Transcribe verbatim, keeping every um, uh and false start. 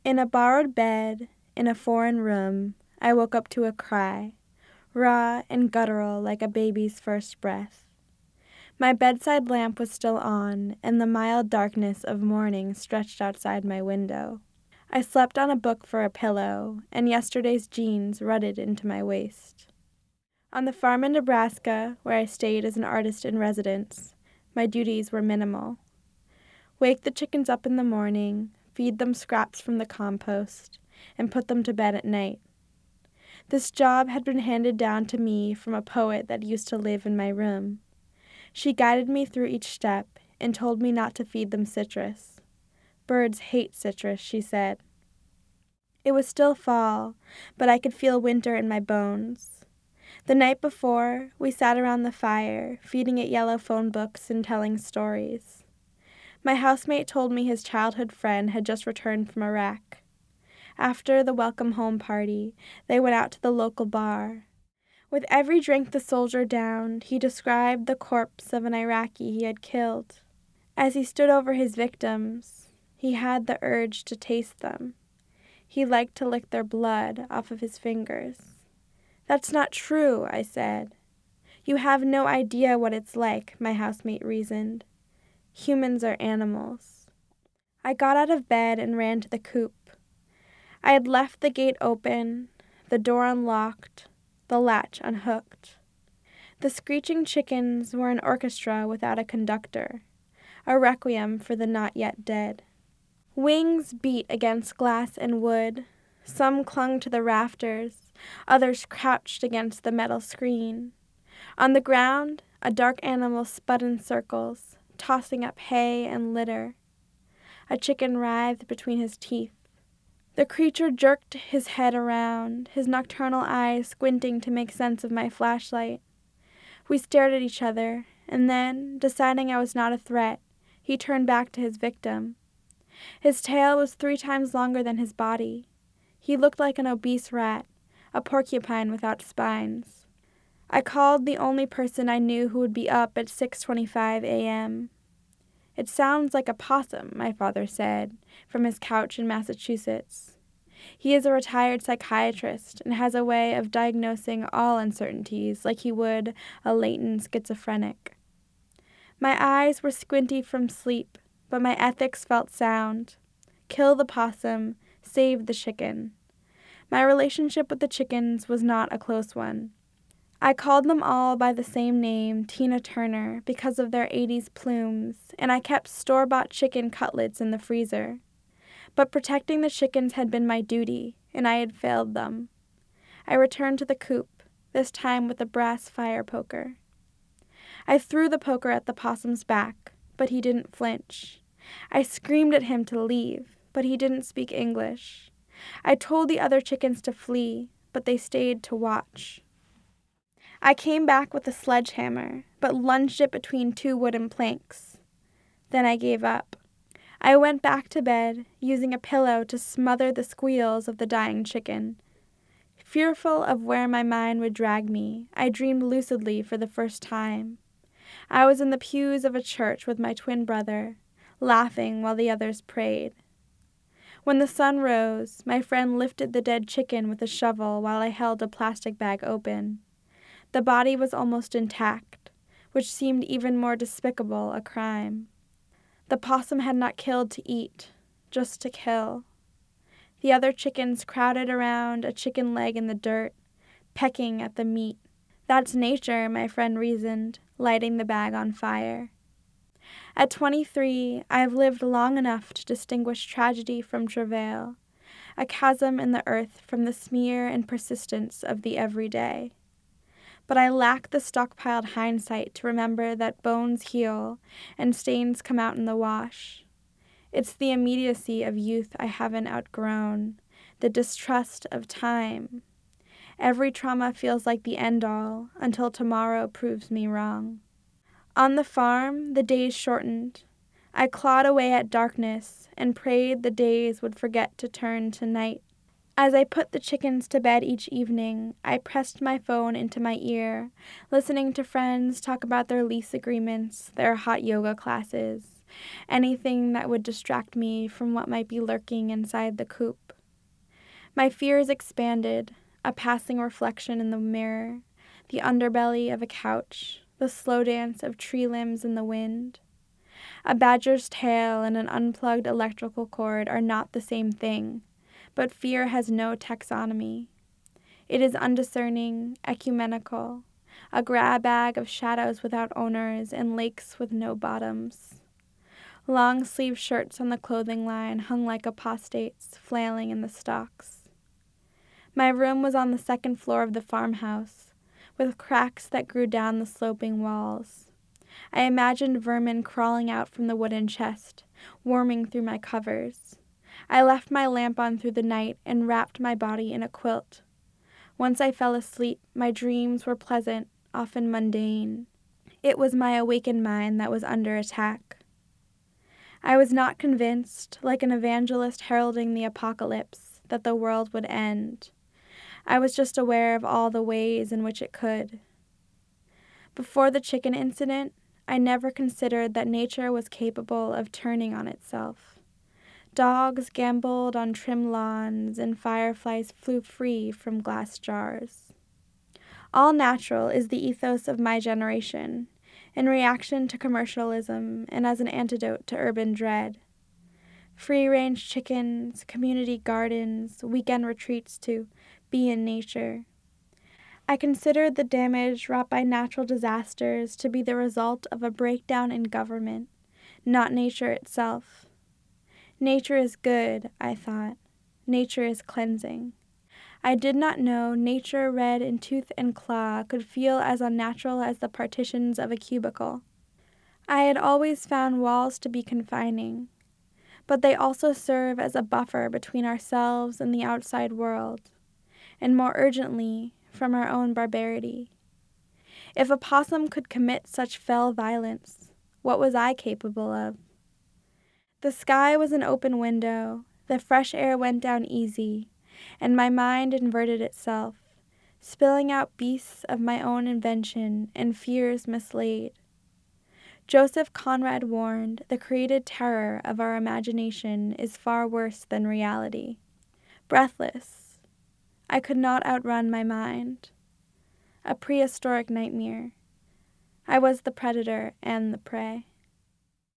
In a borrowed bed, in a foreign room, I woke up to a cry, raw and guttural like a baby's first breath. My bedside lamp was still on, and the mild darkness of morning stretched outside my window. I slept on a book for a pillow, and yesterday's jeans rutted into my waist. On the farm in Nebraska, where I stayed as an artist in residence, my duties were minimal. Wake the chickens up in the morning, feed them scraps from the compost, and put them to bed at night. This job had been handed down to me from a poet that used to live in my room. She guided me through each step and told me not to feed them citrus. Birds hate citrus, she said. It was still fall, but I could feel winter in my bones. The night before, we sat around the fire, feeding it yellow phone books and telling stories. My housemate told me his childhood friend had just returned from Iraq. After the welcome home party, they went out to the local bar. With every drink the soldier downed, he described the corpse of an Iraqi he had killed. As he stood over his victims, he had the urge to taste them. He liked to lick their blood off of his fingers. "That's not true," I said. "You have no idea what it's like," my housemate reasoned. "Humans are animals." I got out of bed and ran to the coop. I had left the gate open, the door unlocked, the latch unhooked. The screeching chickens were an orchestra without a conductor, a requiem for the not yet dead. Wings beat against glass and wood. Some clung to the rafters, others crouched against the metal screen. On the ground, a dark animal spun in circles, tossing up hay and litter. A chicken writhed between his teeth. The creature jerked his head around, his nocturnal eyes squinting to make sense of my flashlight. We stared at each other, and then, deciding I was not a threat, he turned back to his victim. His tail was three times longer than his body. He looked like an obese rat, a porcupine without spines. I called the only person I knew who would be up at six twenty-five a.m. "It sounds like a possum," my father said, from his couch in Massachusetts. He is a retired psychiatrist and has a way of diagnosing all uncertainties like he would a latent schizophrenic. My eyes were squinty from sleep, but my ethics felt sound. Kill the possum, save the chicken. My relationship with the chickens was not a close one. I called them all by the same name, Tina Turner, because of their eighties plumes, and I kept store-bought chicken cutlets in the freezer. But protecting the chickens had been my duty, and I had failed them. I returned to the coop, this time with a brass fire poker. I threw the poker at the possum's back, but he didn't flinch. I screamed at him to leave, but he didn't speak English. I told the other chickens to flee, but they stayed to watch. I came back with a sledgehammer, but lunged it between two wooden planks. Then I gave up. I went back to bed, using a pillow to smother the squeals of the dying chicken. Fearful of where my mind would drag me, I dreamed lucidly for the first time. I was in the pews of a church with my twin brother, laughing while the others prayed. When the sun rose, my friend lifted the dead chicken with a shovel while I held a plastic bag open. The body was almost intact, which seemed even more despicable a crime. The possum had not killed to eat, just to kill. The other chickens crowded around a chicken leg in the dirt, pecking at the meat. That's nature, my friend reasoned, lighting the bag on fire. At twenty-three, I have lived long enough to distinguish tragedy from travail, a chasm in the earth from the smear and persistence of the everyday. But I lack the stockpiled hindsight to remember that bones heal and stains come out in the wash. It's the immediacy of youth I haven't outgrown, the distrust of time. Every trauma feels like the end-all until tomorrow proves me wrong. On the farm, the days shortened. I clawed away at darkness and prayed the days would forget to turn to night. As I put the chickens to bed each evening, I pressed my phone into my ear, listening to friends talk about their lease agreements, their hot yoga classes, anything that would distract me from what might be lurking inside the coop. My fears expanded, a passing reflection in the mirror, the underbelly of a couch, the slow dance of tree limbs in the wind. A badger's tail and an unplugged electrical cord are not the same thing, but fear has no taxonomy. It is undiscerning, ecumenical, a grab bag of shadows without owners and lakes with no bottoms. Long-sleeved shirts on the clothing line hung like apostates, flailing in the stalks. My room was on the second floor of the farmhouse, with cracks that grew down the sloping walls. I imagined vermin crawling out from the wooden chest, worming through my covers. I left my lamp on through the night and wrapped my body in a quilt. Once I fell asleep, my dreams were pleasant, often mundane. It was my awakened mind that was under attack. I was not convinced, like an evangelist heralding the apocalypse, that the world would end. I was just aware of all the ways in which it could. Before the chicken incident, I never considered that nature was capable of turning on itself. Dogs gamboled on trim lawns, and fireflies flew free from glass jars. All natural is the ethos of my generation, in reaction to commercialism and as an antidote to urban dread. Free-range chickens, community gardens, weekend retreats to be in nature. I considered the damage wrought by natural disasters to be the result of a breakdown in government, not nature itself. Nature is good, I thought. Nature is cleansing. I did not know nature red in tooth and claw could feel as unnatural as the partitions of a cubicle. I had always found walls to be confining, but they also serve as a buffer between ourselves and the outside world, and more urgently, from our own barbarity. If a possum could commit such fell violence, what was I capable of? The sky was an open window, the fresh air went down easy, and my mind inverted itself, spilling out beasts of my own invention and fears mislaid. Joseph Conrad warned, the created terror of our imagination is far worse than reality. Breathless, I could not outrun my mind. A prehistoric nightmare. I was the predator and the prey.